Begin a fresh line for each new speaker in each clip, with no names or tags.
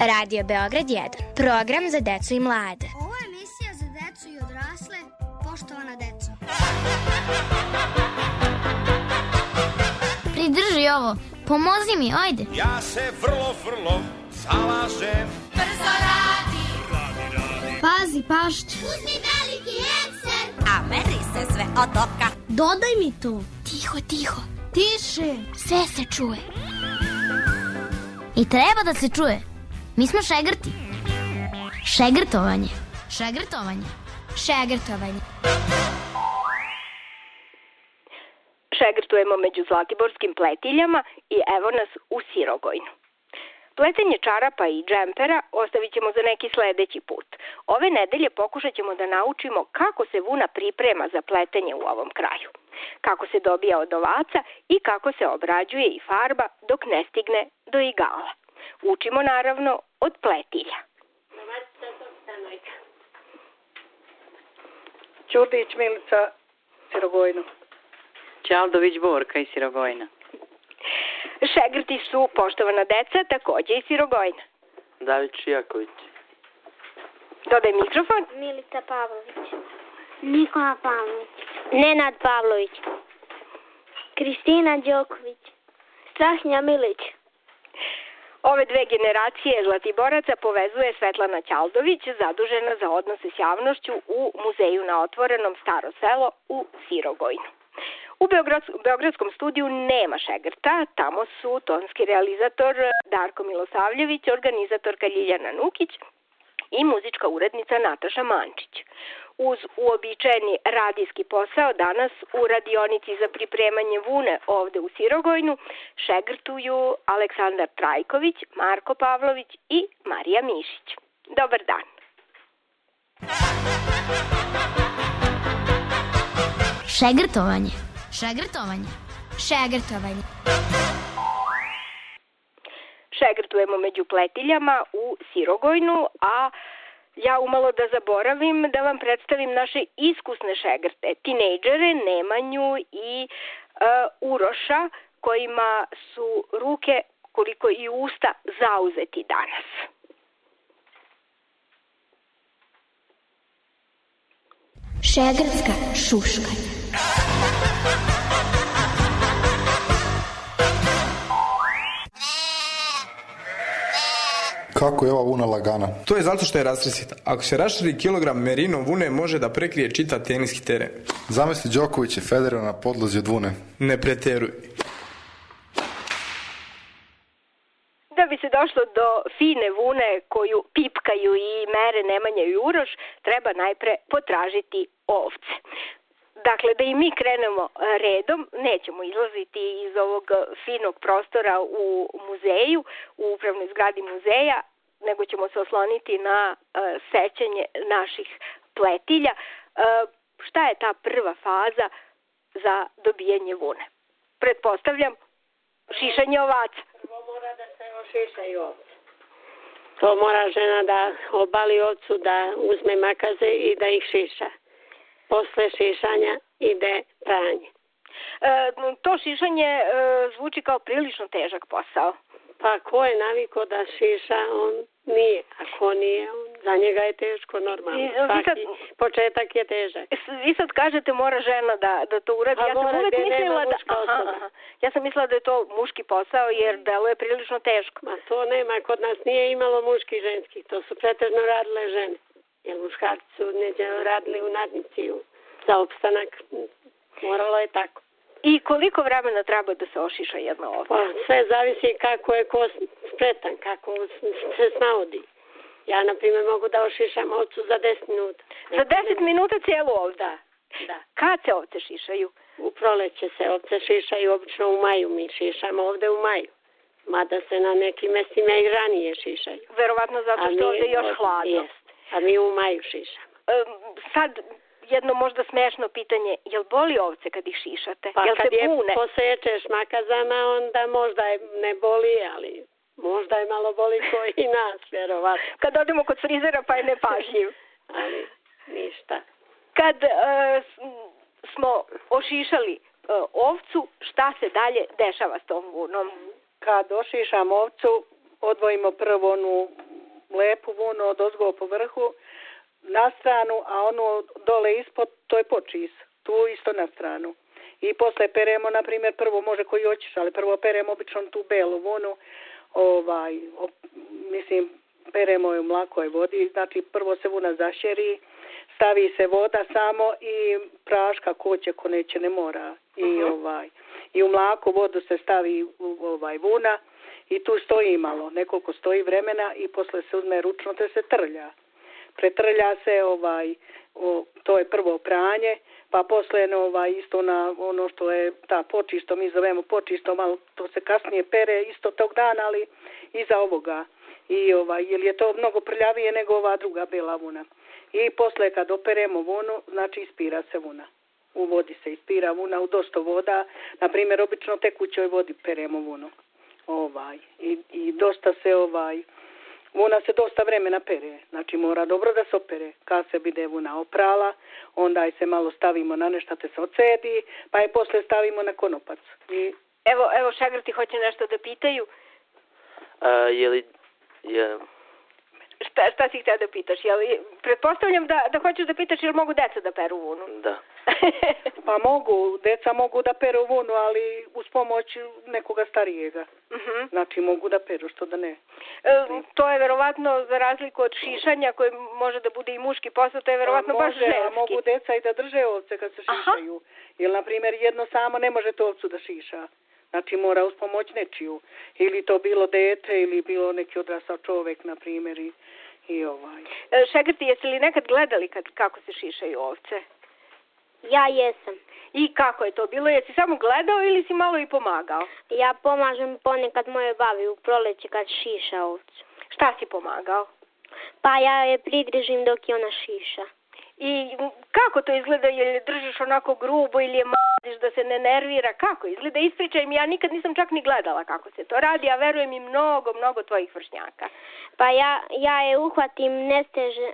Radio Beograd 1. Program za decu i mlade.
Ovo je emisija za decu i odrasle, poštovana deco.
Pridrži ovo, pomozi mi, ajde.
Ja se vrlo zalažem.
Brzo radi.
Pazi pašće.
Uzmi veliki ekser. A meri se sve od oka.
Dodaj mi to.
Tiho, tiho.
Tiše.
Sve se čuje. I treba da se čuje. Mi smo šegrti. Šegrtovanje. Šegrtovanje. Šegrtovanje.
Šegrtujemo među zlatiborskim pletiljama i evo nas u Sirogojnu. Pletenje čarapa i džempera ostavit ćemo za neki sledeći put. Ove nedelje pokušat ćemo da naučimo kako se vuna priprema za pletenje u ovom kraju, kako se dobija od ovaca i kako se obrađuje i farba dok ne stigne do igala. Učimo naravno od pletilja.
Ćurdić Milica, Sirogojno.
Ćaldović Borka iz Sirogojna.
Šegrti su, poštovana deca, takođe iz Sirogojna.
David Čijaković.
Dodaj mikrofon.
Milica Pavlović. Nikola Pavlović. Nenad Pavlović. Kristina Đoković. Strahinja Milić.
Ove dve generacije zlatiboraca povezuje Svetlana Ćaldović, zadužena za odnose s javnošću u Muzeju na otvorenom Staro selo u Sirogojnu. U Beogradskom studiju nema šegrta, tamo su tonski realizator Darko Milosavljević, organizatorka Ljiljana Nukić i muzička urednica Nataša Mančić. Uz uobičajeni radijski posao danas u radionici za pripremanje vune ovde u Sirogojnu šegrtuju Aleksandar Trajković, Marko Pavlović i Marija Mišić. Dobar dan!
Šegrtovanje. Šegrtovanje. Šegrtovanje.
Šegrtujemo među pletiljama u Sirogojnu, a ja umalo da zaboravim da vam predstavim naše iskusne šegrte, tinejdžere Nemanju i Uroša, kojima su ruke koliko i usta zauzeti danas.
Šegrtska šuškanja.
Kako je ova vuna lagana?
To je zato što je rastresita. Ako se raširi kilogram merino vune, može da prekrije čitav teniski teren.
Zamisli Đoković i Federer na podlozi od vune.
Ne preteruj.
Da bi se došlo do fine vune koju pipkaju i mere Nemanja i Uroš, treba najpre potražiti ovce. Dakle, da i mi krenemo redom, nećemo izlaziti iz ovog finog prostora u muzeju, u upravnoj zgradi muzeja, nego ćemo se osloniti na sećanje naših pletilja. Šta je ta prva faza za dobijanje vune? Pretpostavljam, šišanje ovaca.
Prvo mora da se ošišaju ovce. To mora žena da obali ovcu, da uzme makaze i da ih šiša. Posle šišanja ide pranje.
To šišanje zvuči kao prilično težak posao.
Pa ko je naviko da šiša, on nije. A ko nije, za njega je teško normalno. Svaki početak je težak.
Vi sad kažete mora žena da to uradi.
Pa
Ja sam mislila da je to muški posao jer delo je prilično teško.
Ma to nema, kod nas nije imalo muški i ženski. To su pretežno radile žene. Jer muškarci su neđe radili u nadnici za opstanak. Moralo je tako.
I koliko vremena treba da se ošiša jedna ovca?
Pa, sve zavisi kako je ko spretan, kako se snaudi. Ja, na primjer, mogu da ošišam ovcu za 10 minuta.
Za 10 minuta cijelu ovcu?
Da.
Kad se ovce šišaju?
U proleće se ovce šišaju, obično u maju. Mi šišamo ovde u maju. Mada se na nekim mestima i ranije šišaju.
Verovatno zato što ovde još hladno.
Jest. A mi u maju šišamo.
Sad jedno možda smešno pitanje, jel boli ovce kad ih šišate?
Pa
jel
kad
se bune?
Posečeš makazama, onda možda ne boli, ali možda je malo boli koji i nas, vjerovatno.
Kad odemo kod frizera pa je nepažljiv.
Ali ništa.
Kad smo ošišali ovcu, šta se dalje dešava s tom vunom?
Kad ošišamo ovcu, odvojimo prvo onu
lepu vunu od ozgo po vrhu na stranu, a ono dole ispod, to je počis. Tu isto na stranu. I posle peremo, na primjer, prvo može koji hoćeš, ali prvo peremo obično tu belu vunu, peremo je u mlakoj vodi, znači prvo se vuna zašeri, stavi se voda samo i praška ko će, ko neće, ne mora. I u mlaku vodu se stavi vuna i tu stoji malo, nekoliko stoji vremena i posle se uzme ručno te se trlja. Pretrlja se, to je prvo pranje, pa posle isto na ono što je ta počisto, mi zovemo počisto, malo to se kasnije pere isto tog dana, ali iza ovoga. Jer je to mnogo prljavije nego ova druga bela vuna. I posle kad operemo vunu, znači ispira se vuna. U vodi se ispira vuna, u dosta voda, na primjer obično tekućoj vodi peremo vunu. I dosta se vuna se dosta vremena pere, znači mora dobro da se opere. Kad se bude vuna oprala, onda je se malo stavimo na nešto te se ocedi, pa je posle stavimo na konopac.
Evo šegrti hoće nešto da pitaju. Šta si htio da pitaš? Pretpostavljam da hoćeš da pitaš jel mogu deca da peru vunu?
Da.
Pa mogu, deca mogu da peru vunu, ali uz pomoć nekoga starijega. Znači mogu da peru, što da ne.
To je verovatno za razliku od šišanja koje može da bude i muški posao, to je verovatno baš ženski.
A mogu deca i da drže ovce kad se šišaju. Jer na primjer jedno samo ne može to ovcu da šiša. Znači mora uz pomoć nečiju. Ili to bilo dete ili bilo neki odrastao čovek, na primjer.
Šegrti, jeste li nekad gledali kako se šišaju ovce?
Ja jesam.
I kako je to bilo? Jesi samo gledao ili si malo i pomagao?
Ja pomažem ponekad moje babi u proleće kad šiša ovcu.
Šta si pomagao?
Pa ja je prigrižim dok je ona šiša.
I kako to izgleda? Je li držiš onako grubo ili je maziš da se ne nervira? Kako izgleda? Ispričaj mi, ja nikad nisam čak ni gledala kako se to radi, a verujem i mnogo tvojih vršnjaka.
Pa ja je uhvatim, ne steže.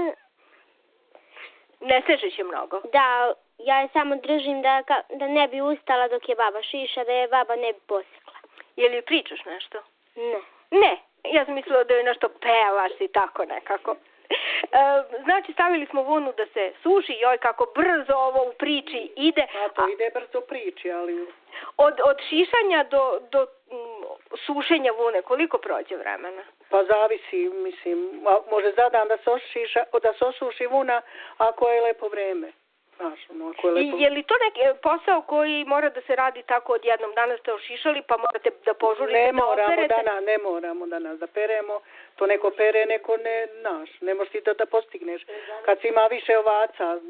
Ne stežeš je mnogo?
Da, ja je samo držim da ne bi ustala dok je baba šiša, da je baba ne bi posekla.
Je li pričaš nešto?
Ne.
Ne, ja sam mislila da je nešto pevaš i tako nekako. Znači stavili smo vunu da se suši, joj kako brzo ovo u priči ide.
A to ide brzo priči, ali...
Od šišanja do sušenja vune, koliko prođe vremena?
Pa zavisi, mislim, može za dan da se osuši vuna ako je lepo vreme.
I je li to neki posao koji mora da se radi tako odjednom? Danas ste ošišali pa morate da požurite da operete?
Ne moramo danas da peremo. To neko pere, neko ne možeš ti da postigneš. Kad si ima više ovaca.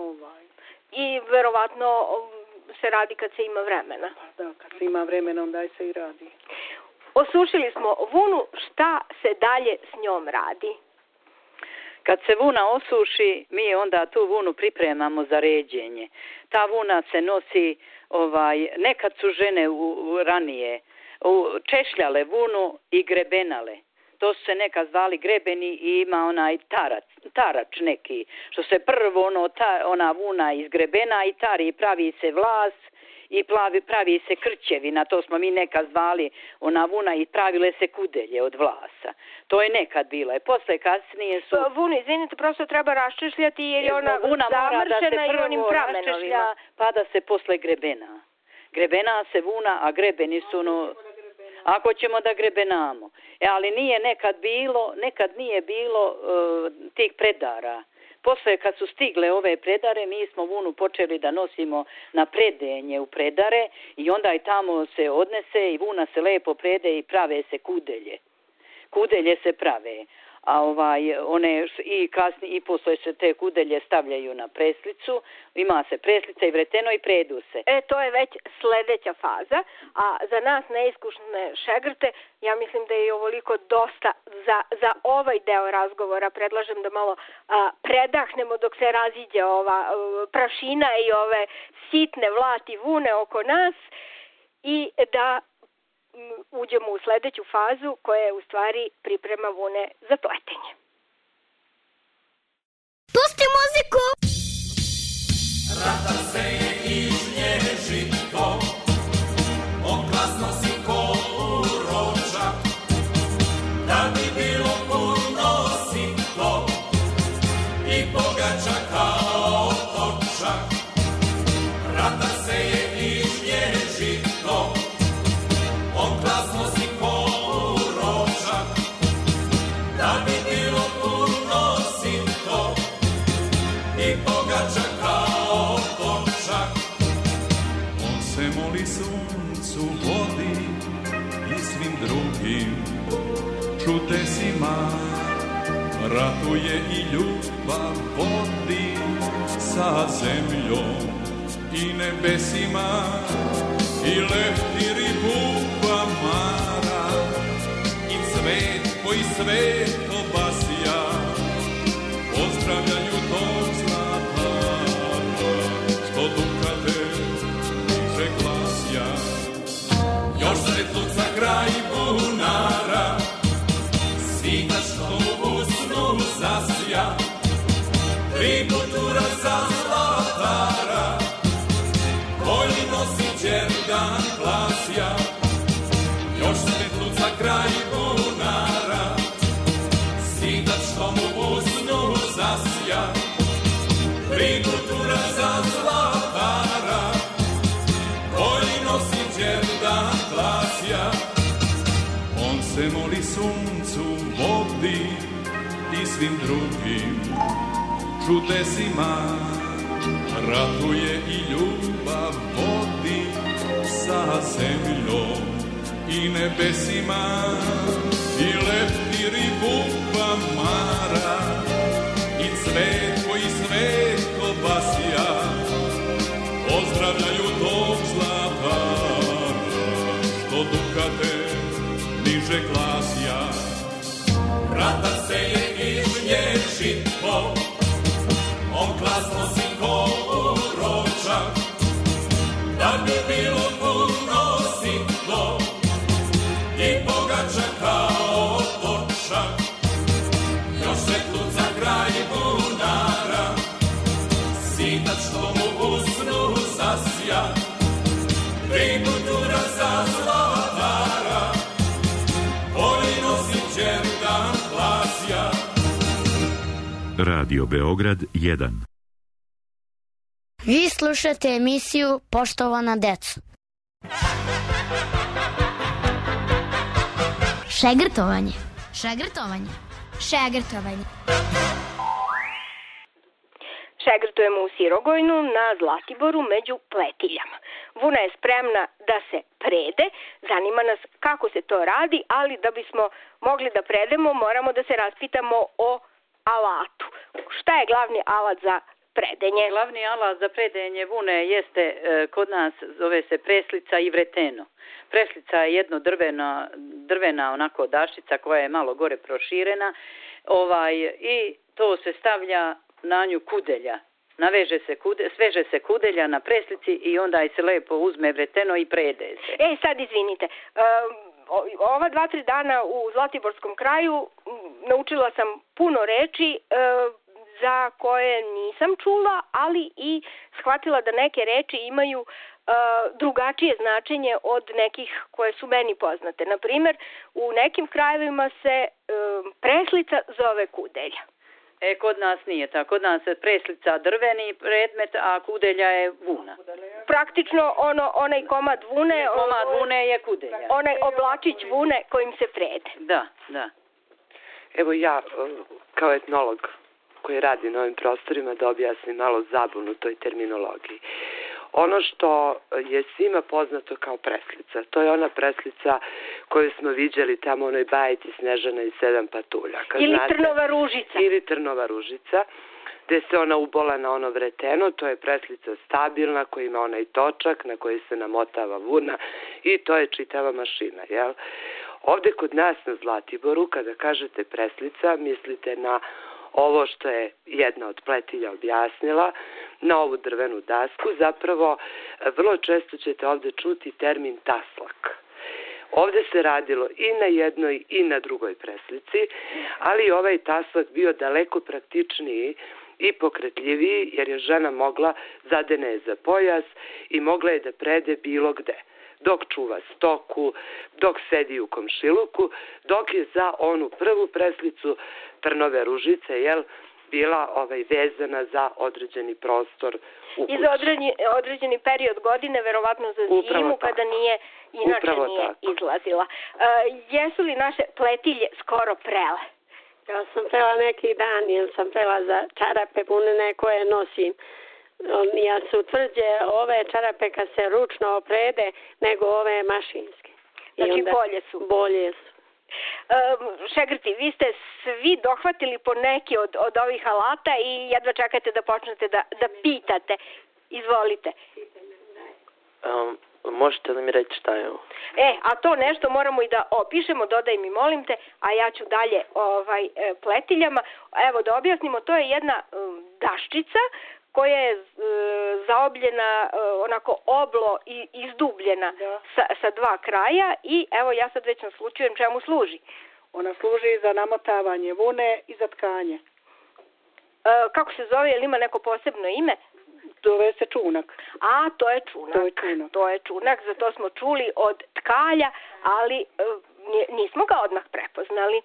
I verovatno se radi kad se ima vremena.
Pa da, kad se ima vremena onda se i radi.
Osušili smo vunu, šta se dalje s njom radi?
Kad se vuna osuši, mi onda tu vunu pripremamo za ređenje. Ta vuna se nosi, nekad su žene ranije češljale vunu i grebenale. To su se nekad zvali grebeni i ima onaj tarač neki. Što se prvo ona vuna izgrebena i tari, pravi se vlas i pravi se krčevina, to smo mi nekad zvali ona vuna i pravile se kudelje od vlasa. To je nekad bilo. Posle kasnije su...
Vunu, izvinite, prosto treba raščešljati jer je ona zamršena i onim pramenovima.
Pa da se posle grebena. Grebena se vuna, a grebeni su ako ćemo da grebenamo. Ali nekad nije bilo tih predara. Posle kad su stigle ove predare, mi smo vunu počeli da nosimo na predenje u predare i onda i tamo se odnese i vuna se lepo prede i prave se kudelje. Kudelje se prave, a one i kasnije i posle se te kudelje stavljaju na preslicu, ima se preslica i vreteno i predu se.
To je već sledeća faza, a za nas neiskušne šegrte, ja mislim da je ovoliko dosta za ovaj deo razgovora. Predlažem da malo predahnemo dok se raziđe ova prašina i ove sitne vlati vune oko nas i da uđemo u sledeću fazu koja je u stvari priprema vune za pletenje.
Pusti muziku!
Rata se je ižnježito, oglasno si ko uročak, da bi bilo puno
se moli suncu, vodi i svim drugim čudesima. Ratuje i ljubav vodi sa zemljom i nebesima. I lehtiri buba mara i cvet koji svet obasja pozdravljaju tog zlatara što dukate niže glasja. Još svetluca kraj bunara svita što u snu zasja. Tri kultura za zlatara koji nosi Đerdan glasja. Još svetluca kraj bunara svitač što mu u snu zasja. Tri kultura za zlatara koji nosi Đerdan glasja. On se moli suncu, vodi i svim drugim čudesima. Ratuje i ljubav vodi sa zemljom i nebesima. I leptiri buba mara i cvet koji svet obasja pozdravljaju tog zlatara što dukate niže glasja. Vratan se je ižnješitko, on glasno si ko uročak, da bi bilo puno sitno i pogača kao točak. Još svetluca kraj bunara sitač što mu u snu zasja. Tri kultura za zlatara koji nosi Đerdan glasja.
Radio Beograd 1.
Vi slušate emisiju Poštovana deco. Šegrtovanje. Šegrtovanje. Šegrtovanje.
Šegrtujemo u Sirogojnu na Zlatiboru među pletiljama. Vuna je spremna da se prede, zanima nas kako se to radi, ali da bismo mogli da predemo moramo da se raspitamo o alatu. Šta je glavni alat za predenje?
Glavni alat za predenje vune jeste kod nas zove se preslica i vreteno. Preslica je jedno drvena onako dašica koja je malo gore proširena i to se stavlja na nju kudelja. Sveže se kudelja na preslici i onda se lepo uzme vreteno i prede se.
Sad izvinite, ova 2-3 dana u Zlatiborskom kraju naučila sam puno reči za koje nisam čula, ali i shvatila da neke reči imaju drugačije značenje od nekih koje su meni poznate. Naprimjer, u nekim krajevima se preslica zove kudelja.
Kod nas nije tako. Kod nas je preslica drveni predmet, a kudelja je vuna.
Praktično onaj komad vune...
Komad vune je kudelja.
Onaj oblačić vune kojim se prede.
Da.
Evo ja, kao etnolog koji radi na ovim prostorima, da objasnim malo zabunu toj terminologiji. Ono što je svima poznato kao preslica, to je ona preslica koju smo viđali tamo u onoj bajici Snežana i 7 patuljaka.
Ili Trnova ružica.
Ili Trnova ružica, gde se ona ubola na ono vreteno, to je preslica stabilna koja ima onaj točak na koji se namotava vuna i to je čitava mašina, jel? Ovde kod nas na Zlatiboru, kada kažete preslica, mislite na ovo što je jedna od pletilja objasnila, na ovu drvenu dasku. Zapravo, vrlo često ćete ovde čuti termin taslak. Ovde se radilo i na jednoj i na drugoj preslici, ali ovaj taslak bio daleko praktičniji i pokretljiviji, jer je žena mogla zadene je za pojas i mogla je da prede bilo gde. Dok čuva stoku, dok sedi u komšiluku, dok je za onu prvu preslicu Trnove ružice, bila vezana za određeni prostor u kući.
I za određeni period godine, verovatno za zimu, kada nije izlazila. Jesu li naše pletilje skoro prele?
Ja sam prela neki dan, jer sam prela za čarape punene koje nosim Ja su tvrđe ove čarape kad se ručno oprede nego ove mašinske.
Znači bolje su.
Bolje su.
Šegrti, vi ste svi dohvatili po neki od ovih alata i jedva čekate da počnete da pitate. Izvolite.
Možete li mi reći šta je ovo?
A to nešto moramo i da opišemo, dodaj mi molim te, a ja ću dalje pletiljama. Evo da objasnimo, to je jedna daščica koja je zaobljena, onako oblo i izdubljena sa dva kraja i evo ja sad već naslučujem čemu služi.
Ona služi za namotavanje vune i za tkanje.
Kako se zove, je li ima neko posebno ime?
Zove se čunak.
A, to je čunak. Za to smo čuli od tkalja, ali nismo ga odmah prepoznali.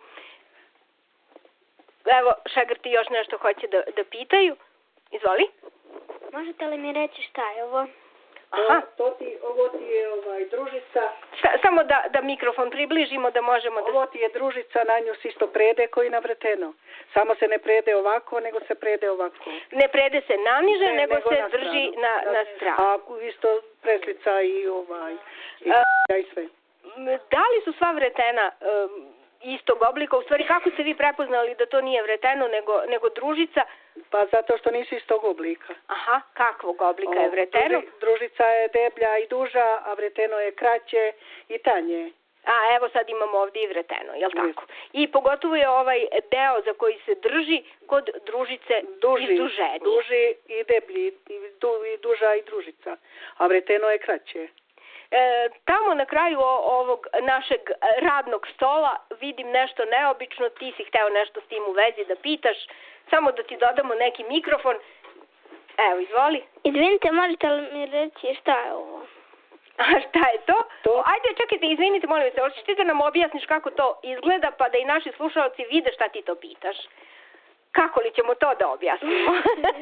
Evo, Šegrti još nešto hoće da pitaju. Izvoli.
Možete li mi reći šta je ovo?
Aha.
Ovo ti je družica.
Samo da mikrofon približimo da možemo da...
Ovo ti je družica, na nju se isto prede koji na vreteno. Samo se ne prede ovako, nego se prede ovako.
Ne prede se naniže, nego se drži na stranu.
A isto preslica i i sve.
Da li su sva vretena istog oblika? U stvari, kako ste vi prepoznali da to nije vreteno, nego družica?
Pa zato što nisu istog oblika.
Aha, kakvog oblika je vreteno?
Družica je deblja i duža, a vreteno je kraće i tanje.
A evo sad imamo ovdje i vreteno, jel tako? I pogotovo je ovaj deo za koji se drži kod družice izduženije.
Duži i deblji, i duža i družica, a vreteno je kraće.
Tamo na kraju ovog našeg radnog stola vidim nešto neobično, ti si hteo nešto s tim u vezi da pitaš, samo da ti dodamo neki mikrofon. Evo, izvoli.
Izvinite, možete li mi reći šta je ovo?
A šta je to? Ajde, čekajte, izvinite, molim se, hoćeš ti da nam objasniš kako to izgleda, pa da i naši slušalci vide šta ti to pitaš? Kako li ćemo to da objasnimo?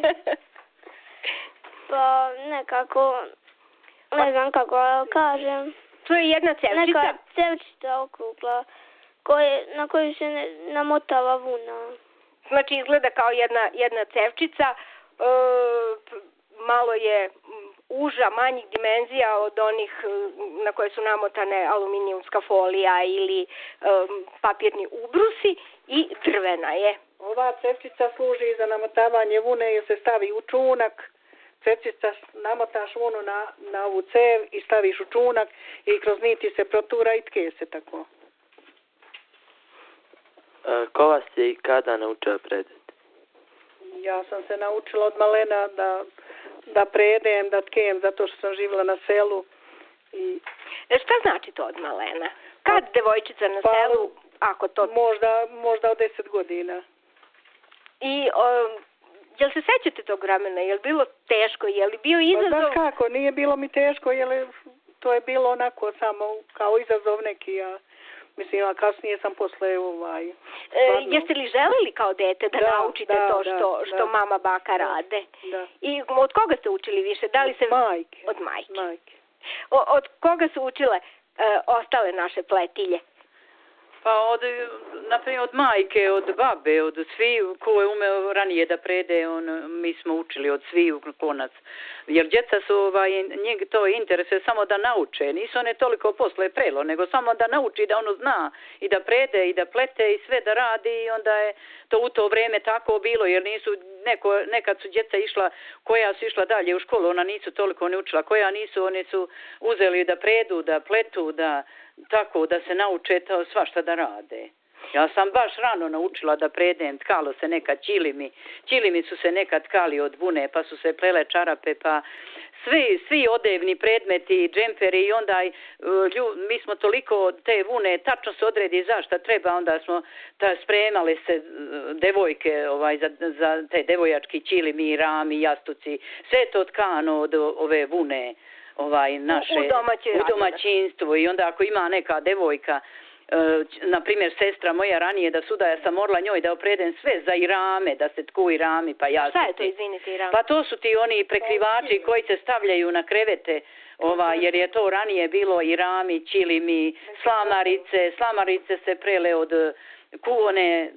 Pa nekako... Ne znam kako kažem.
To je jedna cevčica?
Neka cevčica okrugla na koju se namotava vuna.
Znači izgleda kao jedna cevčica, malo je uža, manjih dimenzija od onih na koje su namotane aluminijumska folija ili papirni ubrusi i drvena je.
Ova cevčica služi za namotavanje vune jer se stavi u čunak. Cevčica namotaš vunu na ovu cev i staviš u čunak i kroz niti se protura i tke se tako.
Ko vas je i kada naučila predati?
Ja sam se naučila od malena da predem, da tkem, zato što sam živjela na selu.
Šta znači to od malena? Kad devojčica na selu, ako to...
Možda od 10 godina.
I... Jel se sećate tog vremena? Je li bilo teško? Je li bio izazov?
Pa znaš kako, nije bilo mi teško, to je bilo onako samo kao izazov neki, mislim, a kasnije sam posle
jeste li želeli kao dete da naučite to što mama, baka rade?
Da.
I od koga ste učili više? Da li se...
Majke.
Od majke. Od koga su učile ostale naše pletilje?
Pa naprimjer od majke, od babe, od sviju ko je umeo ranije da prede, mi smo učili od sviju konac. Jer djeca su, njeg to interesuje samo da nauče, nisu one toliko posle prelo, nego samo da nauči da ono zna i da prede i da plete i sve da radi i onda je to u to vrijeme tako bilo, jer nisu, nekad su djeca išla, koja su išla dalje u školu, ona nisu toliko ne učila, koja nisu, oni su uzeli da predu, da pletu, tako da se nauče to svašta da rade. Ja sam baš rano naučila da predem, tkalo se nekad čilimi su se nekad tkali od vune, pa su se plele čarape, pa svi odevni predmeti, džemperi i onda mi smo toliko te vune, tačno se odredi zašto treba, onda smo spremale se devojke za te devojački čilimi, rami, jastuci, sve to tkano od ove vune. Naše u domaćinstvu i onda ako ima neka devojka, na primjer sestra moja ranije da suda, ja sam morala njoj da opredem sve za irame, da se tku irami, pa ja.
Šta je to, izvinite, irame?
Pa to su ti oni prekrivači koji se stavljaju na krevete, jer je to ranije bilo irami, čilimi, slamarice se prele od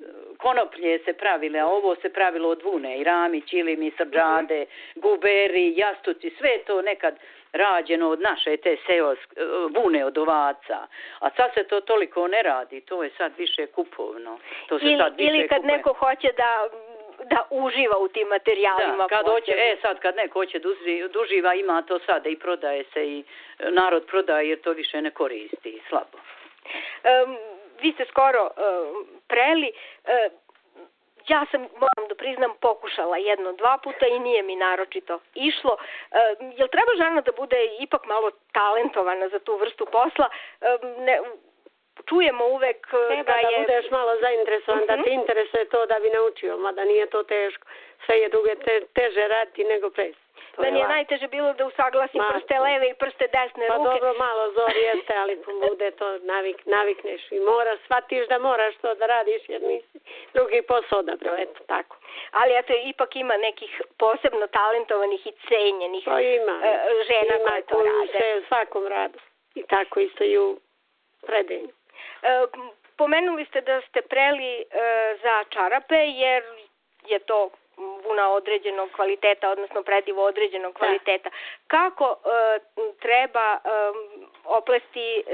konoplje se pravile, a ovo se pravilo od vune, i rami, čilimi, srđade, guberi, jastuci, sve je to nekad rađeno od naše te vune od ovaca. A sad se to toliko ne radi, to je sad više kupovno. To se sad više
ili kad
kupuje.
neko hoće da uživa u tim materijalima.
Da, kad hoće, sad kad neko hoće da uživa, ima to sada i prodaje se i narod prodaje jer to više ne koristi, slabo.
Vi ste skoro preli, ja sam, moram da priznam, pokušala 1-2 puta i nije mi naročito išlo. Jel treba žena da bude ipak malo talentovana za tu vrstu posla? Čujemo uvek
da budeš malo zainteresovan, da te interesuje to da bi naučio, mada nije to teško. Sve je druge teže raditi nego ples.
Meni je najteže bilo da usaglasim prste leve i prste desne ruke.
Pa dobro, malo zor jeste, ali bude to navikneš i shvatiš da moraš to da radiš jer nisi drugi posao odabrao, eto tako.
Ali eto, ipak ima nekih posebno talentovanih i cenjenih žena koje to rade.
U svakom radu. I tako isto i u predenju.
Pomenuli ste da ste preli za čarape jer je to vuna određenog kvaliteta, odnosno predivo određenog kvaliteta. Kako treba opresti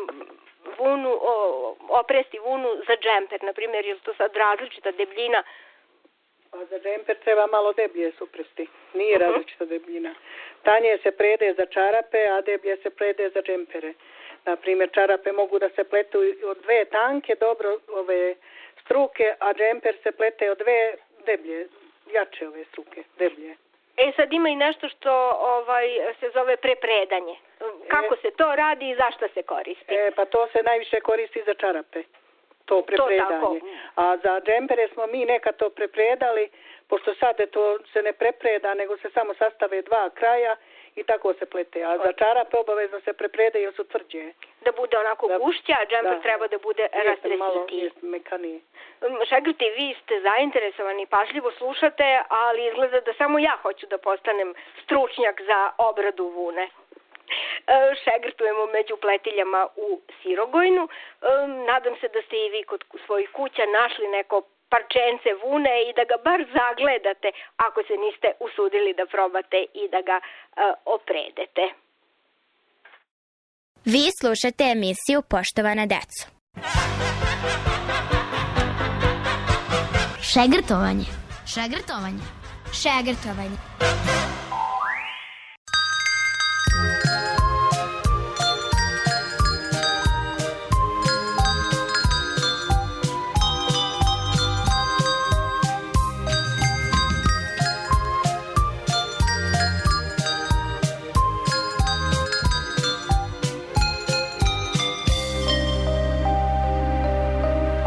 vunu za džemper? Naprimjer, je to sad različita debljina?
A za džemper treba malo deblje supresti. Nije različita debljina. Tanje se prede za čarape, a deblje se prede za džempere. Naprimjer, čarape mogu da se pletu od 2 tanke, dobro struke, a džemper se plete od 2 deblje, jače ove struke, deblje.
Sad ima i nešto što se zove prepredanje. Kako se to radi i zašto se koristi?
Pa to se najviše koristi za čarape, to prepredanje. A za džempere smo mi nekad to prepredali, pošto sad to se ne prepreda, nego se samo sastave 2 kraja i tako se plete. A za čarape obavezno se preprede jer su tvrđe.
Da bude onako gušća, a džemper treba da bude rastresitiji.
Mekanije.
Šegrti, vi ste zainteresovani, pažljivo slušate, ali izgleda da samo ja hoću da postanem stručnjak za obradu vune. Šegrtujemo među pletiljama u Sirogojnu. Nadam se da ste i vi kod svojih kuća našli neko parčence vune i da ga bar zagledate ako se niste usudili da probate i da ga opredete.
Vi slušate emisiju Poštovana deco. Šegrtovanje. Šegrtovanje. Šegrtovanje.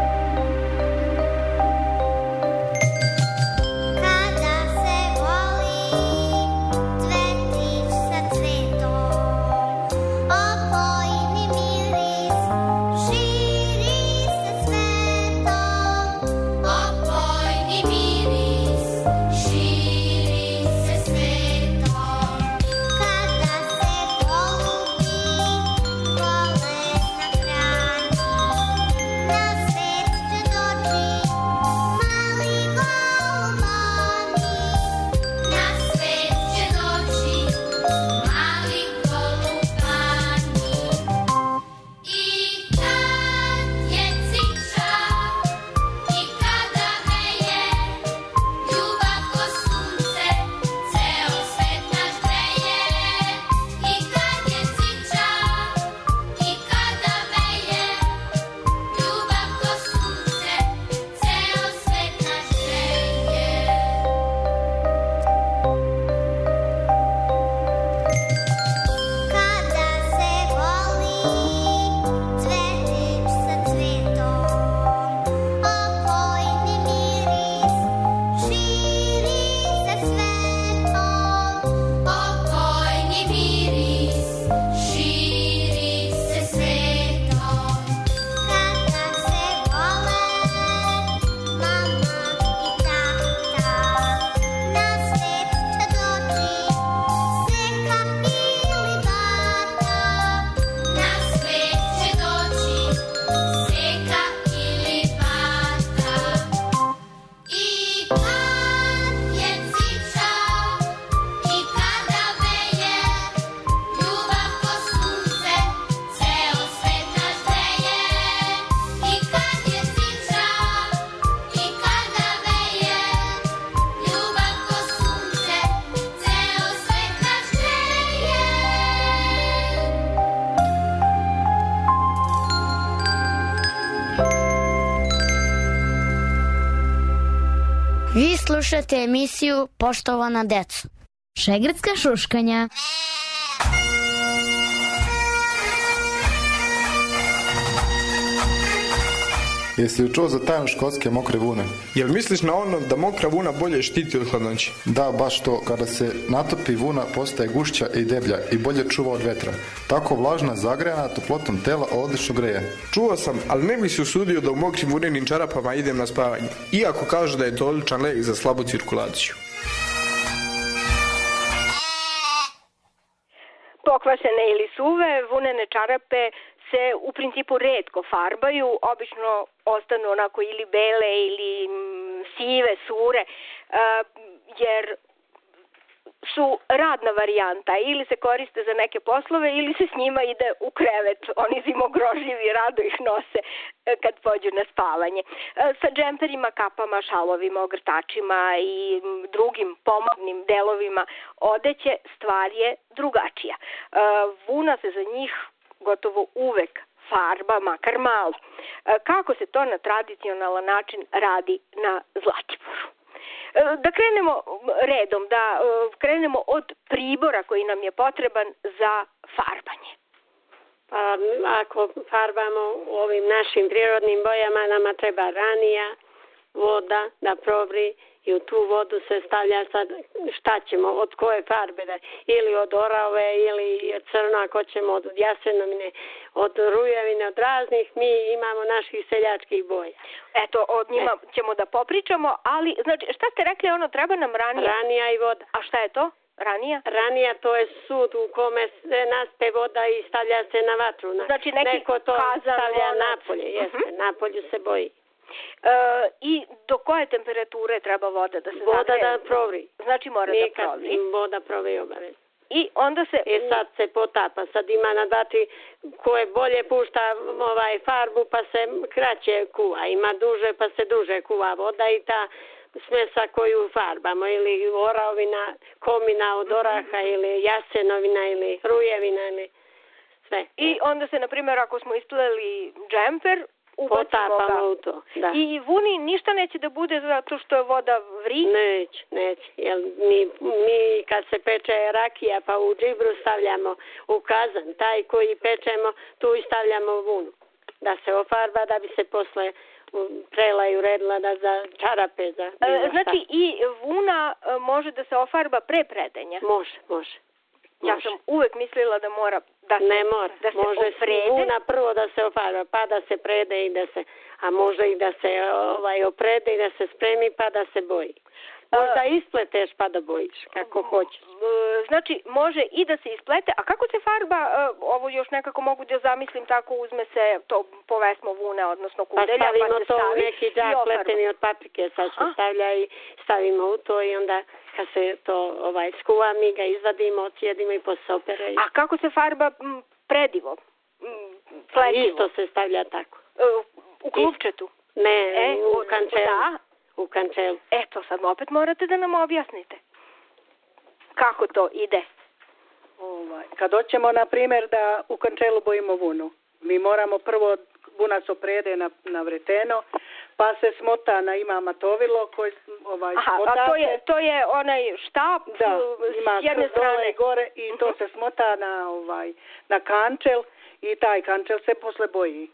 Kada se voli
slušate emisiju Poštovana deco. Šegretska šuškanja.
Jesi li čuo za tajnu škotske mokre vune?
Jel misliš na ono da mokra vuna bolje štiti od hladnoće?
Da, baš to. Kada se natopi vuna postaje gušća i deblja i bolje čuva od vetra. Tako vlažna zagrejana toplotom tela odlično greje.
Čuo sam, ali ne bih se usudio da u mokrim vunenim čarapama idem na spavanje. Iako kažu da je to odličan lek za slabu cirkulaciju.
Pokvašene ili suve vunene čarape se u principu retko farbaju, obično ostanu onako ili bele ili sive, sure, jer su radna varijanta, ili se koriste za neke poslove ili se s njima ide u krevet, oni zimogrožljivi rado ih nose kad pođu na spavanje. Sa džemperima, kapama, šalovima, ogrtačima i drugim pomodnim delovima odeće stvar je drugačija. Vuna se za njih gotovo uvek farba, makar malo. Kako se to na tradicionalan način radi na Zlatiboru? Da krenemo redom, da krenemo od pribora koji nam je potreban za farbanje.
Pa ako farbamo ovim našim prirodnim bojama, nama treba ranija, voda da provri i u tu vodu se stavlja sad šta ćemo, od koje farbe da, ili od orave ili od crna, ako ćemo od jasenovine, od rujevine, od raznih, mi imamo naših seljačkih boja.
Eto, od njima ćemo da popričamo, ali znači šta ste rekli, ono treba nam ranija?
Ranija i voda.
A šta je to? Ranija?
Ranija to je sud u kome se naspe voda i stavlja se na vatru.
Znači
neko to stavlja napolje, jeste, napolju se boji.
I do koje temperature treba voda da se zagreje?
Voda da provri.
Znači mora da provri.
Voda provri obavezno.
I onda se...
sad se potapa. Sad ima na dati koje bolje pušta farbu pa se kraće kuva. Ima duže pa se duže kuva voda i ta smesa koju farbamo. Ili oravina, komina od oraha ili jasenovina ili rujevina ili sve.
I onda se, na primjer, ako smo ispleli džemper,
potapamo u to, da.
I vuni ništa neće da bude zato što je voda vri?
Neće. Jer mi kad se peče rakija pa u džibru stavljamo u kazan, taj koji pečemo, tu i stavljamo vunu. Da se ofarba, da bi se posle prela i uredila da za čarape.
Znači i vuna može da se ofarba pre predenja?
Može.
Ja sam uvek mislila da mora da se
ne mora,
da se
može
oprede.
Vuna prvo da se ofarba, pa da se prede i da se, a može i da se oprede i da se spremi pa da se boji. Možda ispleteš pa da bojiš, kako hoćeš.
Znači, može i da se isplete. A kako se farba, ovo još nekako mogu da zamislim tako, uzme se to povesmo vune, odnosno kudelja,
pa stavimo to u neki džak pleteni od paprike, sad se stavlja i stavimo u to i onda kad se to skuva, mi ga izvadimo, odsjedimo i posle opere.
A kako se farba predivo?
Isto se stavlja tako.
U klupčetu?
Ne, u kančelu. U kančelu.
Eto, sad opet morate da nam objasnite. Kako to ide?
Kad hoćemo, na primjer, da u kančelu bojimo vunu, mi moramo prvo vuna se oprede na vreteno, pa se smota na ima matovilo koji
smota se. To je onaj štap
s jedne strane gore i to se smota na kančel i taj kančel se posle boji.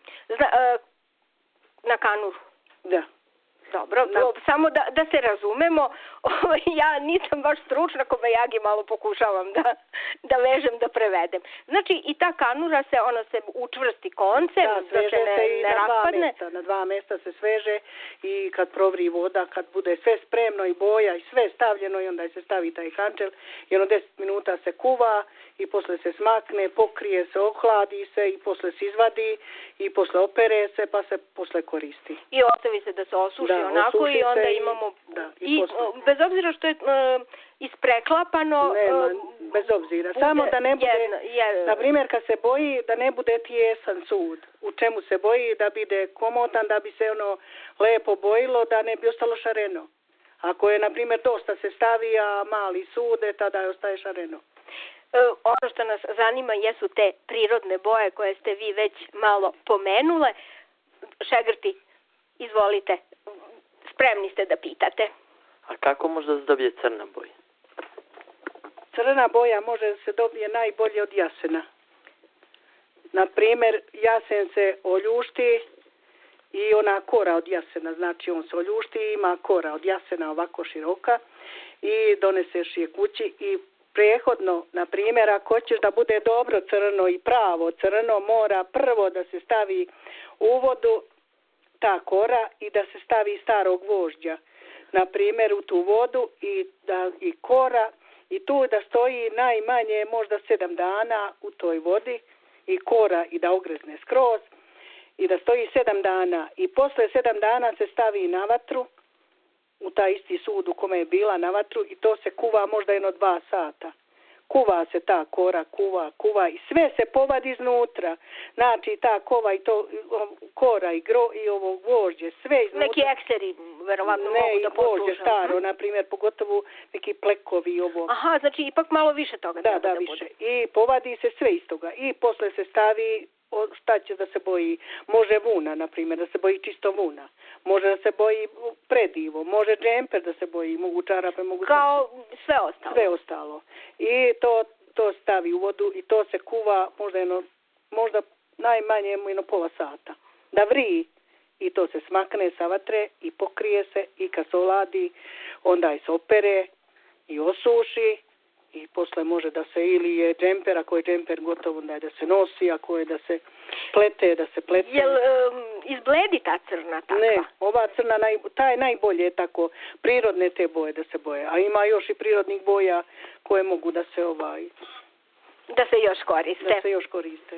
Na kanuru?
Da.
Dobro, samo da se razumemo, ja nisam baš stručna, kobajagi malo pokušavam da vežem, da prevedem. Znači i ta kanura ona se učvrsti koncem,
da se ne raspadne. Na 2 mesta se sveže i kad provri voda, kad bude sve spremno i boja i sve stavljeno i onda se stavi taj kančel i 10 minuta se kuva i posle se smakne, pokrije se, ohladi se i posle se izvadi i posle opere se pa se posle koristi.
I ostavi se da se osuši onako i onda imamo bez obzira što je ispreklapano.
Nema, bez obzira. Samo da ne bude, na primjer kad se boji, da ne bude tijesan sud. U čemu se boji, da bude komotan, da bi se lepo bojilo, da ne bi ostalo šareno. Ako je, na primjer, dosta se stavi, a mali sude, tada ostaje šareno.
Ono što nas zanima jesu te prirodne boje koje ste vi već malo pomenule. Šegrti, izvolite, spremni ste da pitate.
A kako može da se dobije crna boja?
Crna boja može da se dobije najbolje od jasena. Na primjer, jasen se oljušti i ona kora od jasena, znači on se oljušti i ima kora od jasena ovako široka i doneseš je kući i prehodno, na primjer, ako hoćeš da bude dobro crno i pravo crno, mora prvo da se stavi u vodu ta kora i da se stavi starog gvožđa, na primjer, u tu vodu i kora i tu da stoji najmanje možda 7 dana u toj vodi i kora i da ogrezne skroz i da stoji 7 dana i posle 7 dana se stavi na vatru u taj isti sud u kome je bila na vatru i to se kuva možda 2 sata. Kuva se ta kora, kuva i sve se povadi iznutra. Znači ta kova i to kora i ovo gvožđe, sve iznutra.
Neki ekseri verovatno mogu da poslužaju.
Ne, gvožđe staro, na primjer, pogotovo neki plekovi ovo.
Aha, znači ipak malo više toga.
Da, više. I povadi se sve iz toga. I posle se stavi, šta će da se boji? Može vuna, na primjer, da se boji čisto vuna. Može da se boji predivo, može džemper da se boji, mogu čarape, mogu...
Kao sve ostalo.
Sve ostalo. I to stavi u vodu i to se kuva možda najmanje pola sata. Da vriji i to se smakne sa vatre i pokrije se i kad se oladi, onda se opere i osuši i posle može da se ili je džemper, ako je džemper gotovo onda je da se nosi, ako je da se plete, da se plete.
Jel izbledi ta crna takva?
Ne, ova crna, ta je najbolje tako, prirodne te boje da se boje, a ima još i prirodnih boja koje mogu da se
Da se još koriste.
Da se još koriste.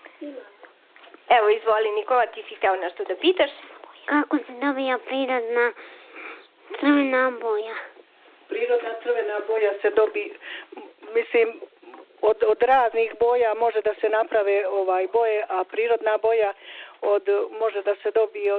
Evo, izvoli Nikola, ti si hteo nešto da pitaš?
Kako se dobija prirodna crvena boja?
Prirodna crvena boja se dobije, mislim, od raznih boja može da se naprave boje, a prirodna boja može da se dobije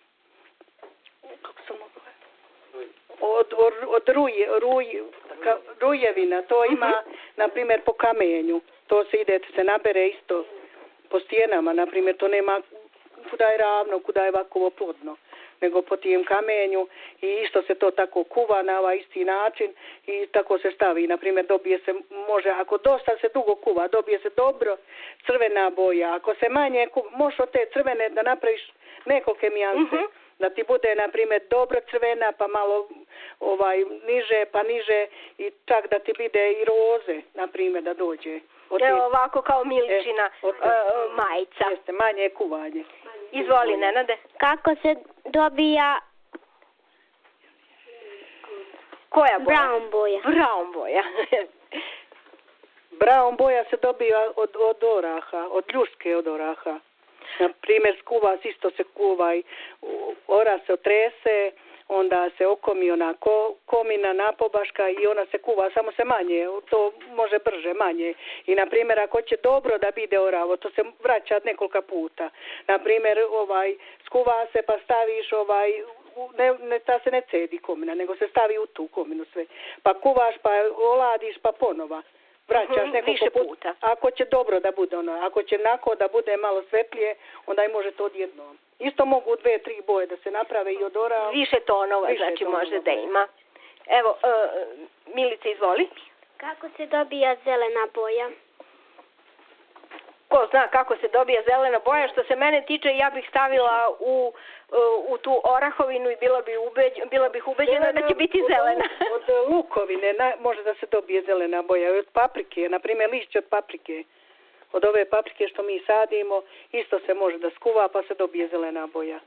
od rujevina. To ima, na primjer, po kamenju. To se nabere isto po stijenama, na primjer, to nema kuda je ravno, kuda je ovako plodno, nego po tijem kamenju i isto se to tako kuva na ovaj isti način i tako se stavi. Na primjer, dobije se, može, ako dosta se dugo kuva, dobije se dobro crvena boja. Ako se manje, možeš od te crvene da napraviš nekolike mijance, da ti bude, na primjer, dobro crvena, pa malo niže, pa niže i čak da ti bude i roze, na primjer, da dođe.
Evo ovako kao Miličina majica.
Jeste, manje kuvanje.
Izvoli, Nenade.
Kako se dobija
koja boja?
Brown boja.
Brown boja.
Brown boja se dobija od oraha, od ljuske od oraha. Na primjer, skuva, isto se kuva i ora se otrese, onda se okomi ona komina napobaška i ona se kuva, samo se manje, to može brže, manje. I na primjer, ako će dobro da bide oravo, to se vraća nekoliko puta. Na primjer, skuva se pa staviš ta se ne cedi komina, nego se stavi u tu kominu sve. Pa kuvaš, pa oladiš, pa ponova. Vraćaš nekoliko puta. Ako će dobro da bude ako će nako da bude malo svetlije, onda i može to odjednom. Isto mogu 2-3 boje da se naprave i od orava.
Više tonova, znači može da ima. Evo, Milica, izvoli.
Kako se dobija zelena boja?
Ko zna kako se dobija zelena boja, što se mene tiče, ja bih stavila u tu orahovinu i bila bih ubeđena da će biti zelena.
Od lukovine može da se dobije zelena boja, od paprike, na primjer lišće od paprike. Od ove paprike što mi sadimo, isto se može da skuva pa se dobije zelena boja.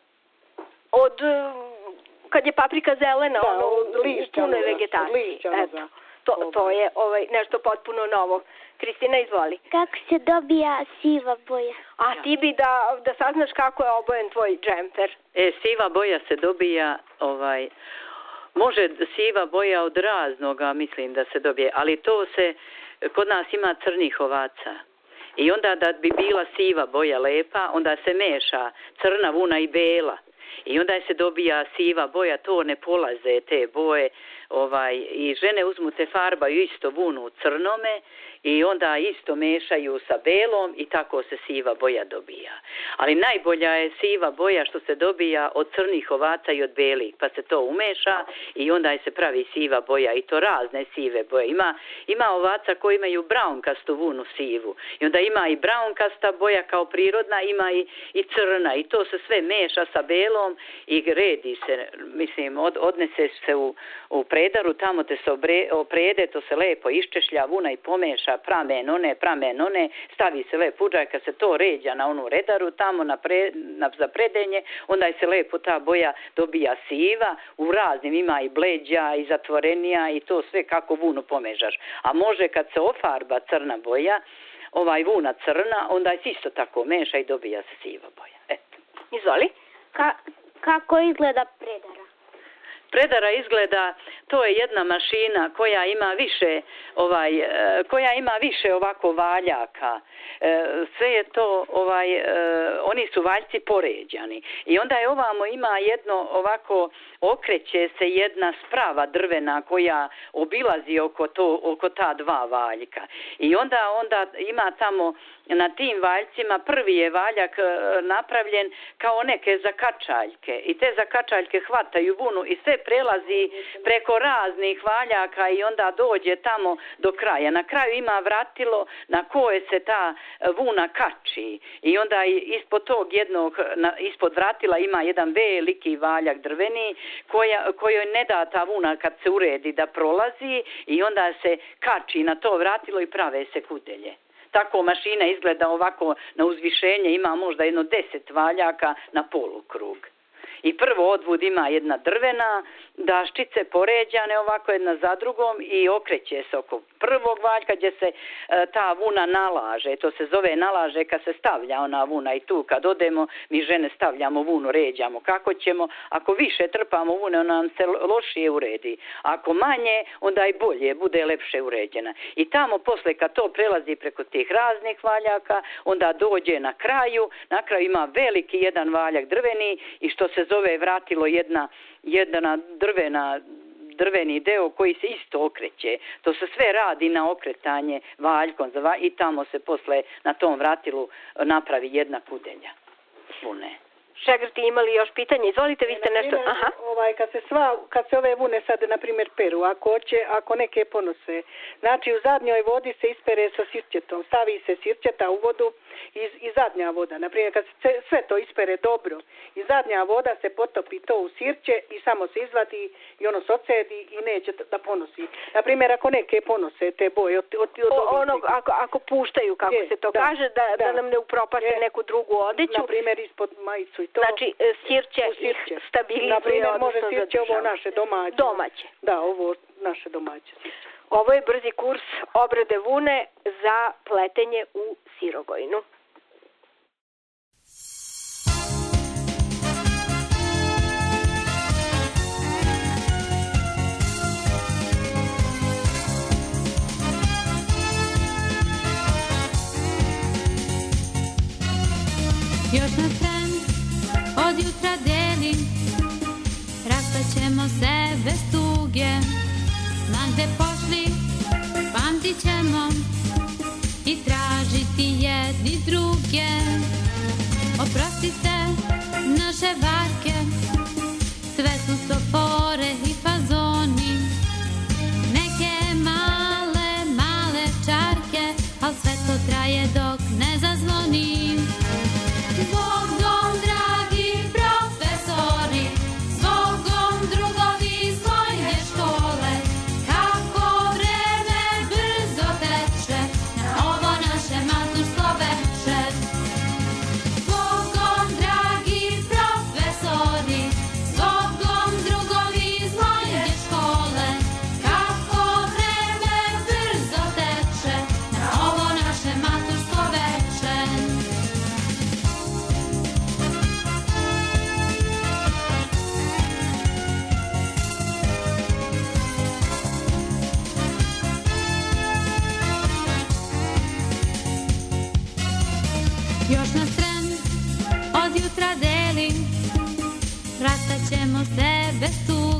Kad je paprika zelena, u punoj vegetaciji. To je nešto potpuno novo. Kristina, izvoli.
Kako se dobija siva boja?
A ti bi da saznaš kako je obojen tvoj džemper.
Siva boja se dobija, može siva boja od raznoga, mislim da se dobije, ali to se, kod nas ima crnih ovaca. I onda da bi bila siva boja lepa, onda se meša crna vuna i bela. i onda se dobija siva boja, to ne polaze te boje, i žene uzmu te farbaju isto vunu u crnome i onda isto mešaju sa belom i tako se siva boja dobija. Ali najbolja je siva boja što se dobija od crnih ovaca i od belih, pa se to umeša i onda se pravi siva boja i to razne sive boje. Ima ovaca koji imaju braunkastu vunu sivu i onda ima i braunkasta boja kao prirodna, ima i crna i to se sve meša sa belom i redi se, mislim, odnese se u predaru, tamo te se oprede, to se lepo iščešlja vuna i pomeša, pramen one, stavi se lepo uđaj, kad se to ređa na onu redaru, tamo za predenje, onda se lepo ta boja dobija siva, u raznim ima i bleđa i zatvorenija i to sve kako vunu pomežaš. A može kad se ofarba crna boja, vuna crna, onda se isto tako meša i dobija se siva boja. Eto.
Izvoli.
Kako izgleda predara?
Predara izgleda, to je jedna mašina koja ima više ovako valjaka. Sve je to, oni su valjci poređani. I onda je ovamo ima jedno ovako, okreće se jedna sprava drvena koja obilazi oko ta dva valjka. I onda ima tamo na tim valjcima, prvi je valjak napravljen kao neke zakačaljke. I te zakačaljke hvataju vunu i sve prelazi preko raznih valjaka i onda dođe tamo do kraja. Na kraju ima vratilo na koje se ta vuna kači i onda ispod tog ispod vratila ima jedan veliki valjak drveni kojoj ne da ta vuna kad se uredi da prolazi i onda se kači na to vratilo i prave se kudelje. Tako mašina izgleda ovako na uzvišenje, ima možda 10 valjaka na polukrug. I prvo odvud ima jedna drvena, daščice poređane ovako jedna za drugom i okreće se oko prvog valjka gdje se ta vuna nalaže. To se zove nalaže kad se stavlja ona vuna i tu kad odemo mi žene stavljamo vunu, ređamo kako ćemo. Ako više trpamo vune ona nam se lošije uredi. Ako manje onda i bolje, bude lepše uređena. I tamo posle kad to prelazi preko tih raznih valjaka onda dođe na kraju ima veliki jedan valjak drveni i što se zove vratilo jedna drveni deo koji se isto okreće. To se sve radi na okretanje valjkom i tamo se posle na tom vratilu napravi jedna kudelja vune.
Šegrti, imali još pitanje? Izvolite, vi ste nešto...
Aha. Kad se ove vune sad, na primjer, peru, ako neke ponose, znači u zadnjoj vodi se ispere sa sirćetom, stavi se sirćeta u vodu i zadnja voda. Na primjer, kad se sve to ispere dobro i zadnja voda se potopi to u sirće i samo se izvadi i ono se ocedi i neće da ponosi. Na primjer, ako neke ponose te boje...
Ako puštaju, kako se to kaže, da nam ne upropaste neku drugu odeću.
Na primjer, ispod majicu i to.
Znači, sirće stabilizuje.
Na primjer, može sirće ovo naše domaće.
Domaće.
Da, ovo naše domaće sirće.
Ovo je brzi kurs obrade vune za pletenje u Sirogojnu.
Još nas tren od jutra deli, rastaćemo se bez tuge, ma gde pošli pamtit ćemo i tražiti jedni druge. Oprostite naše varke, sve su to fore i fazoni, neke male čarke, al sve to traje dok ne zazvoni. Zbogom, dragi profesori, zbogom drugovi iz vojne škole, kako vreme brzo teče na ovo naše matursko veče. Zbogom, dragi profesori, zbogom drugovi iz vojne škole, kako vreme brzo teče na ovo naše matursko veče. Još nas tren od jutra deli,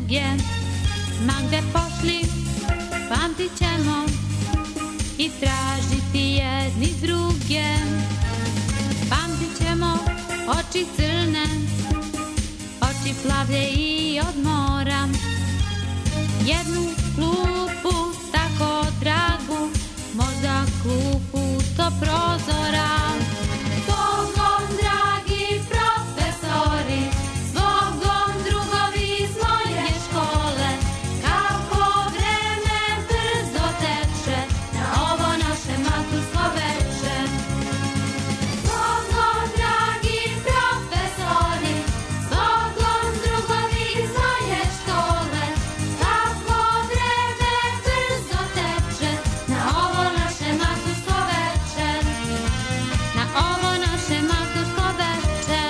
drugdje, ma gde pošli, pamtit ćemo i tražiti jedni druge. Pamtit ćemo oči crne, oči plavlje i od mora, jednu klupu tako dragu, možda klupu sto prozora. Zbogom, dragi profesori, zbogom, drugovi iz moje škole, kako vreme brzo teče na ovo naše matursko veče. Zbogom, dragi profesori, zbogom, drugovi iz moje škole, kako vreme brzo teče na ovo naše matursko veče, na ovo naše matursko veče.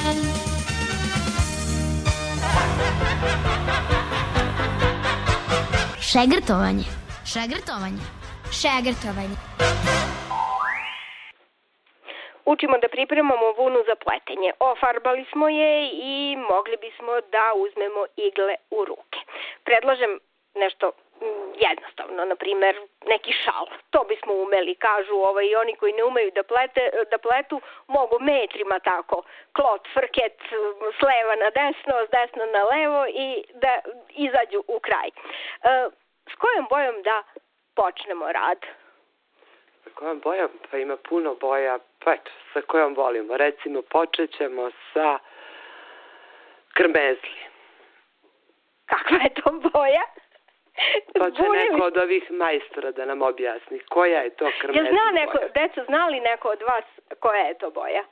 Šegrtovanje. Šegrtovanje. Šegrtovanje.
Učimo da pripremamo vunu za pletenje. Ofarbali smo je i mogli bismo da uzmemo igle u ruke. Predlažem nešto jednostavno, na primer neki šal. To bismo umeli, kažu i oni koji ne umeju da pletu, mogu metrima tako, klot, frket, s leva na desno, s desna na levo i da izađu u kraj. S kojom bojom da počnemo rad?
Sa kojom bojom? Pa ima puno boja, pa eto, sa kojom volimo. Recimo, počet ćemo sa krmezli.
Kakva je to boja?
Pa će neko od ovih majstora da nam objasni koja je to krmezla boja.
Deco, zna li neko od vas koja je to boja?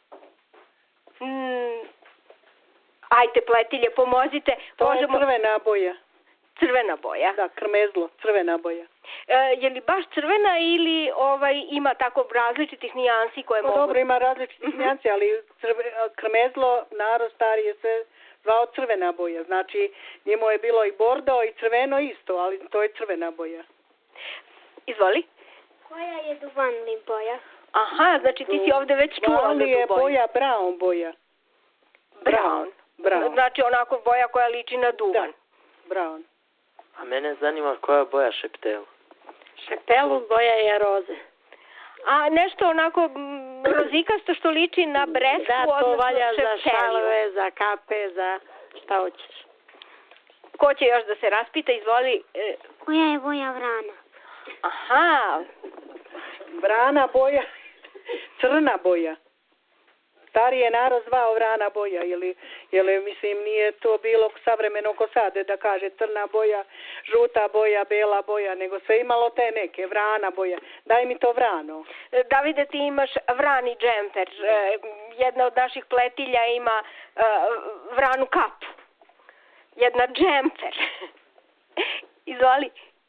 Ajte, pletilje, pomozite.
To je crvena boja.
Crvena boja?
Da, krmezlo, crvena boja.
Je li baš crvena ili ima tako različitih nijansi koje mogu...
Dobro, ima različitih nijansi, ali krmezlo, narod starije se zvao crvena boja. Znači, njemu je bilo i bordo i crveno isto, ali to je crvena boja.
Izvoli.
Koja je duvanli boja?
Aha, znači ti si ovde već čula za tu boju.
Duvanli je boja, brown boja.
Brown. Znači onako boja koja liči na duvan.
Da, brown.
A mene zanima koja boja šeptelu.
Šeptelu boja je roze.
A nešto onako rozikasto što liči na bresku,
da, to valja
šeptelju.
Za šalove, za kape, za šta hoćeš.
Ko će još da se raspita, izvoli.
Koja je boja vrana?
Aha.
Vrana boja, crna boja. Stari je narod zvao vrana boja, jer mislim nije to bilo savremeno ko sad da kaže crna boja, žuta boja, bela boja, nego sve imalo te neke, vrana boja. Daj mi to vrano.
Davide, ti imaš vrani džemper. Jedna od naših pletilja ima vranu kapu. Jedna džemper. Izvoli.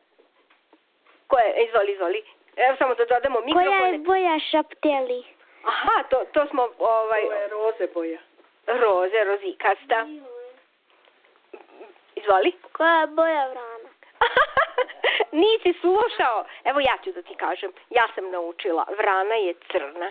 Izvoli. Evo samo da dodamo mikrofone.
Koja je boja šapteli?
Aha, to smo...
To je roze boja.
Roze, rozikasta. Izvoli.
Koja je boja vrana?
Nisi slušao. Evo ja ću da ti kažem. Ja sam naučila. Vrana je crna.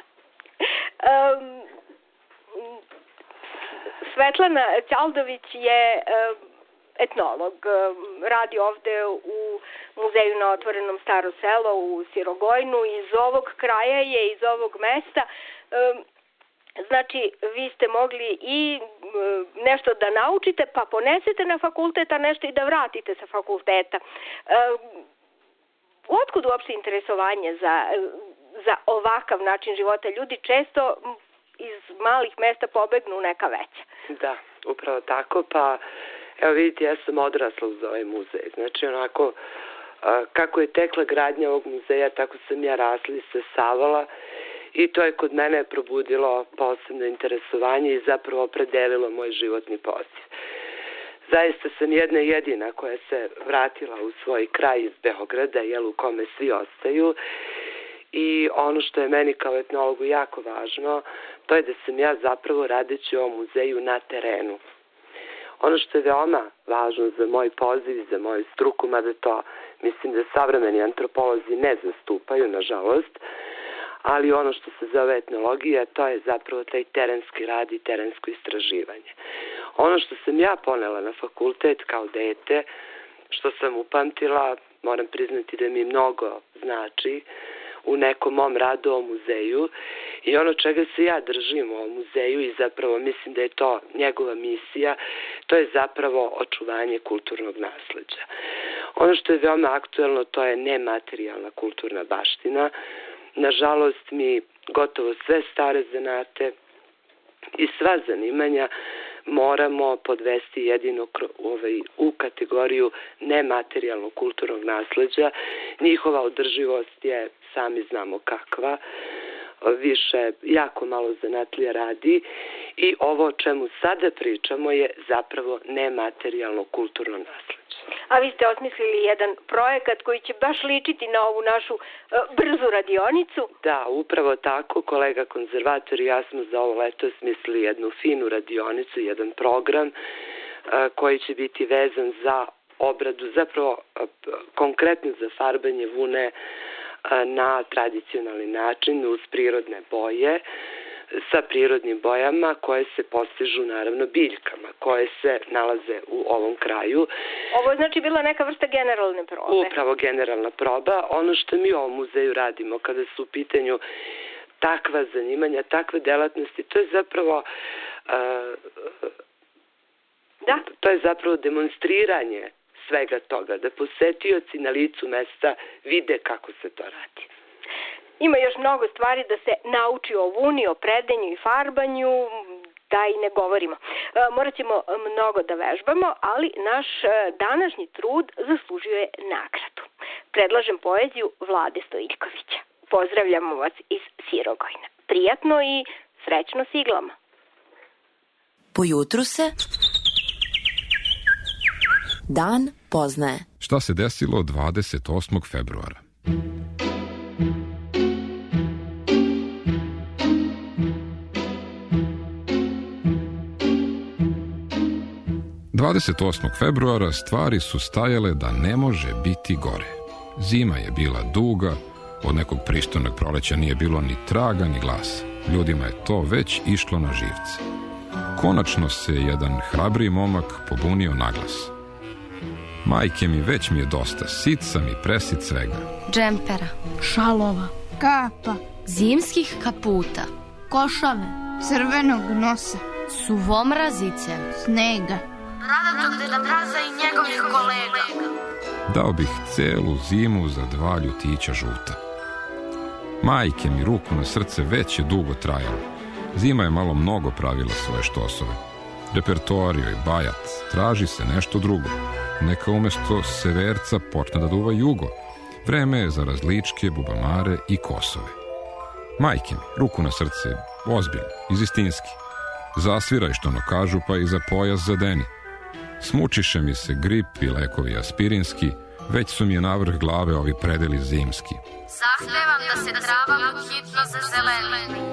Svetlana Ćaldović je etnolog. Radi ovde u muzeju na otvorenom Staro selo u Sirogojnu. Iz ovog kraja je, iz ovog mesta. Znači, vi ste mogli i nešto da naučite, pa ponesete na fakultet, a nešto i da vratite sa fakulteta. Otkud uopšte interesovanje za ovakav način života? Ljudi često iz malih mesta pobegnu u neka veća.
Da, upravo tako. Pa, evo vidite, ja sam odrasla uz ovaj muzej. Znači, onako, kako je tekla gradnja ovog muzeja, tako sam ja rasla i se savala. I to je kod mene probudilo posebno interesovanje i zapravo opredelilo moj životni poziv. Zaista sam jedna jedina koja se vratila u svoj kraj iz Beograda, u kome svi ostaju. I ono što je meni kao etnologu jako važno, to je da sam ja zapravo radeći u ovom muzeju na terenu. Ono što je veoma važno za moj poziv i za moju struku, mada to mislim da savremeni antropolozi ne zastupaju, nažalost, ali ono što se zove etnologija, to je zapravo taj terenski rad i terensko istraživanje. Ono što sam ja ponela na fakultet kao dete, što sam upamtila, moram priznati da mi mnogo znači u nekom mom radu o muzeju i ono čega se ja držim o muzeju i zapravo mislim da je to njegova misija, to je zapravo očuvanje kulturnog nasleđa. Ono što je veoma aktuelno, to je nematerijalna kulturna baština. Nažalost, mi gotovo sve stare zanate i sva zanimanja moramo podvesti jedino u kategoriju nematerijalnog kulturnog nasleđa. Njihova održivost je, sami znamo kakva, više jako malo zanatlija radi i ovo o čemu sada pričamo je zapravo nematerijalno kulturno nasleđe.
A vi ste osmislili jedan projekat koji će baš ličiti na ovu našu brzu radionicu.
Da, upravo tako. Kolega konzervator i ja smo za ovo leto smislili jednu finu radionicu, jedan program koji će biti vezan za obradu, zapravo konkretno za farbanje vune na tradicionalni način uz prirodne boje, sa prirodnim bojama koje se postižu naravno biljkama koje se nalaze u ovom kraju.
Ovo je znači bila neka vrsta generalne probe.
Upravo generalna proba. Ono što mi u ovom muzeju radimo kada su u pitanju takva zanimanja, takve delatnosti, to je zapravo to je zapravo demonstriranje svega toga, da posetioci na licu mesta vide kako se to radi.
Ima još mnogo stvari da se nauči o vuni, o predenju i farbanju, da i ne govorimo. Morat ćemo mnogo da vežbamo, ali naš današnji trud zaslužuje nagradu. Predlažem poeziju Vlade Stojiljkovića. Pozdravljamo vas iz Sirogojna. Prijatno i srećno s iglama.
Pojutru se dan poznaje.
Šta se desilo 28. februara? Februara stvari su stajale da ne može biti gore. Zima je bila duga, od nekog pristojnog proleća nije bilo ni traga ni glasa. Ljudima je to već išlo na živce. Konačno se jedan hrabriji momak pobunio naglas. Majke mi, već mi je dosta, sit sam i presit svega.
Džempera, šalova, kapa, zimskih kaputa, košave, crvenog nosa, suvomrazice, snega, bradatog Deda Mraza i njegovih kolega.
Dao bih celu zimu za 2 ljutića žuta. Majke mi, ruku na srce, već je dugo trajalo. Zima je malo mnogo pravila svoje štosove. Repertoario i bajat, traži se nešto drugo. Neka umjesto severca počne da duva jugo. Vreme je za različke, bubamare i kosove. Majke mi, ruku na srce, ozbiljno, iz istinski. Zasviraj što ono kažu, pa i za pojas zadeni. Smučiše mi se grip i lekovi aspirinski, već su mi je navrh glave ovi predeli zimski.
Zahtevam da se trava hitno zazeleni.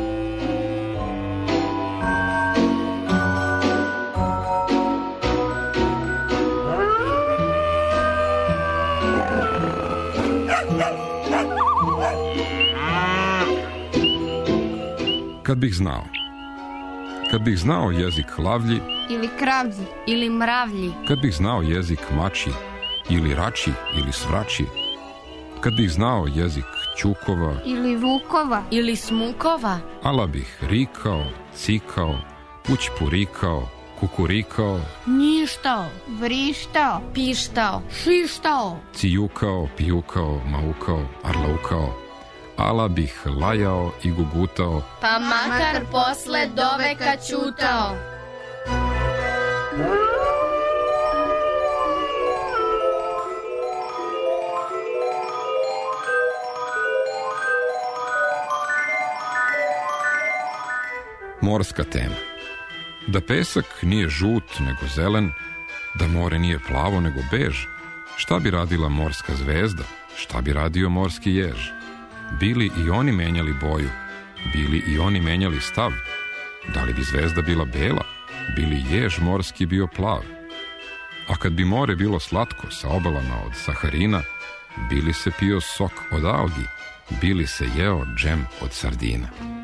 Kad bih znao jezik lavlji
ili kravlji ili mravlji,
kad bih znao jezik mači ili rači ili svrači, kad bih znao jezik ćukova
ili vukova ili smukova,
ala bih rikao, cikao, pućpurikao, kukurikao,
njištao, vrištao, pištao, šištao,
cijukao, pijukao, maukao, arlaukao, ala bih lajao i gugutao,
pa makar posle doveka ćutao.
Morska tema. Da pesak nije žut nego zelen, da more nije plavo nego bež, šta bi radila morska zvezda, šta bi radio morski jež? Bili i oni menjali boju, bili i oni menjali stav, da li bi zvezda bila bela, bili jež morski bio plav? A kad bi more bilo slatko sa obalama od saharina, bili se pio sok od algi, Bili se jeo džem od sardina.